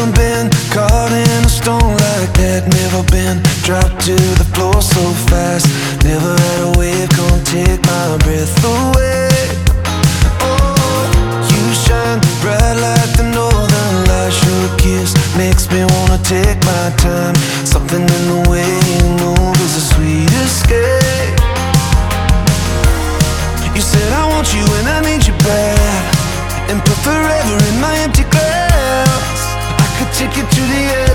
Never been caught in a storm like that. Never been dropped to the floor so fast. Never had a wave come take my breath away. Oh, you shine bright like the northern lights. Your kiss makes me wanna take my time. Something in the way you move is a sweet escape. You said I want you and I need you bad, and put forever in my empty glass. I could take you to the edge.